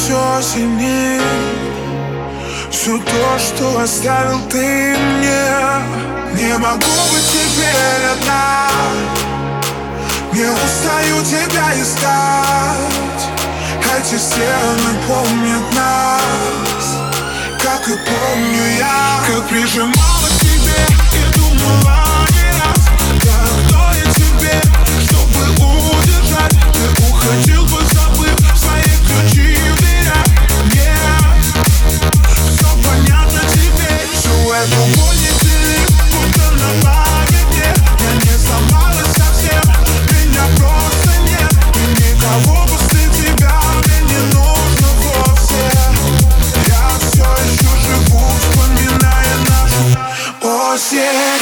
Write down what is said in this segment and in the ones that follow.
все сильней. Все то, что оставил ты мне. Не могу быть теперь одна. Не устаю тебя искать. Эти стены помнят нас, как и помню я. Как прижимала к тебе и думала не раз, да кто я тебе, чтобы удержать. Ты уходил бы, забыв свои ключи в дверях. Нет, все понятно теперь. Всю эту боль не тяни, будто на памяти. Я не сломалась совсем, меня просто нет. И никого после тебя мне не нужно вовсе. Я все еще живу, вспоминая нашу осень.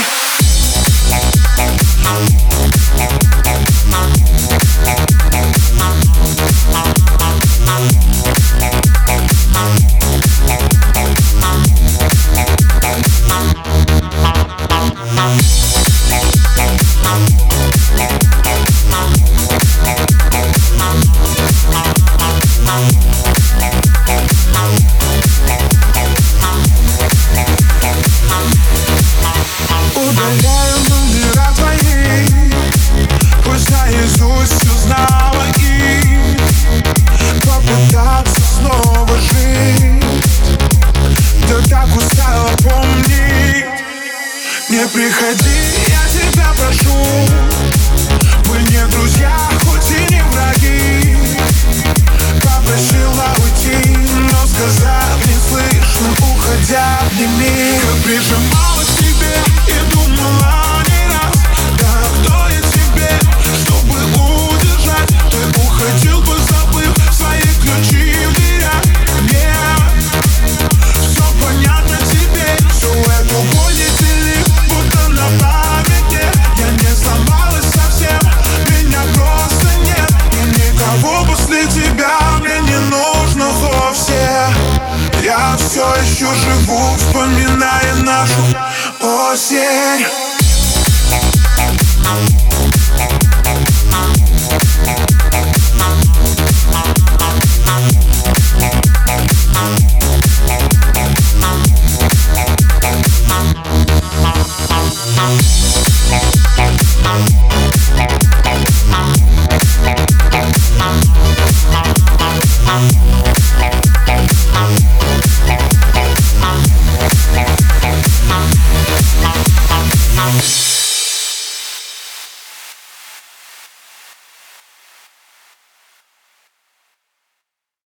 Удаляю номера твои, пусть наизусть узнала их. Попытаться снова жить, да так устала помнить. Не приходи, я тебя прошу. Мы не друзья, хоть и не враги. Попросила уйти, но сказав не слышно, уходя обними. Как прижимала к тебе и думала не раз, да кто я тебе, чтобы удержать. Ты уходил бы, забыв свои ключи в дверях. Нет, все понятно теперь. Всю эту боль не тяни, будто на памяти. Я не сломалась совсем, меня просто нет. И никого после тебя мне не нужно вовсе. Я все еще живу, вспоминая нашу осень. We'll be right back.